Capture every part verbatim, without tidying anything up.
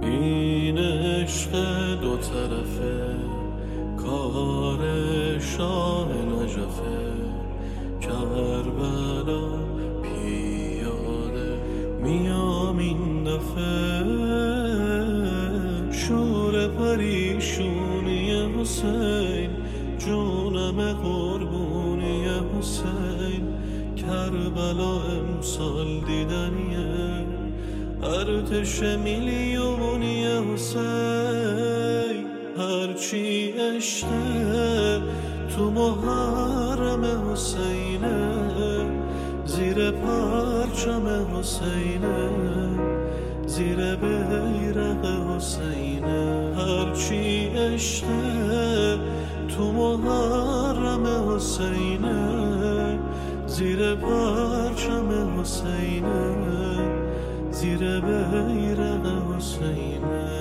این عشق دو طرفه، کار شاه نجفه. کربلا پیاده میام این دفعه، شور پریشونی حسین، جونم قربونی حسین. کربلا امسال دیدنیه، ارتش میلیونی حسین. هرچی عشقه تو محرم حسینه، زیر پرچم حسینه، زیر بیرق حسینه. هرچی عشقه تو محرم حسینه، زیر پرچم حسینه، زیر بیرق حسینه.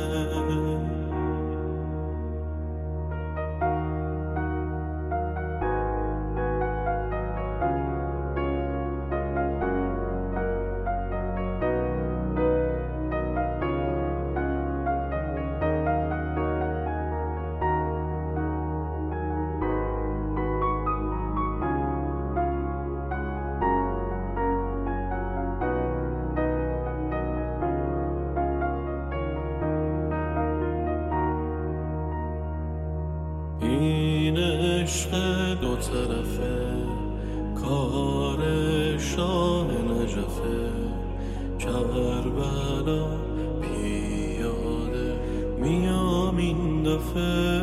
این عشق دو طرفه، کار شاه نجفه. کربلا پیاده میام این دفعه،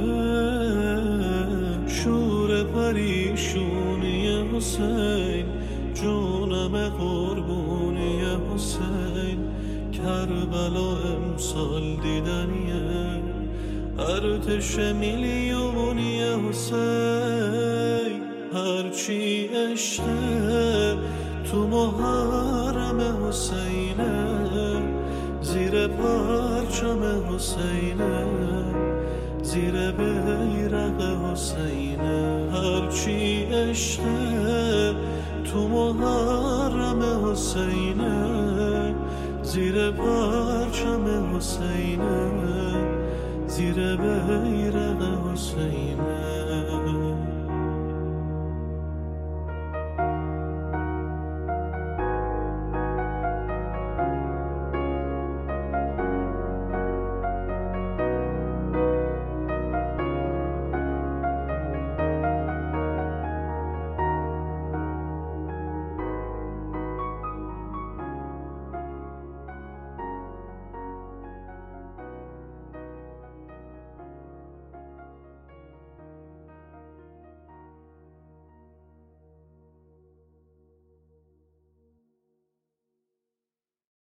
شور پریشونی حسین، جونم قربونی حسین. کربلا امسال دیدنیه، ارتش میلیونی حسین. هرچی عشقه تو محرم حسینه، زیر پرچم حسینه، زیر بیرق حسینه. هرچی عشقه تو محرم حسینه، زیر پرچم حسینه، زیر بیرق حسین.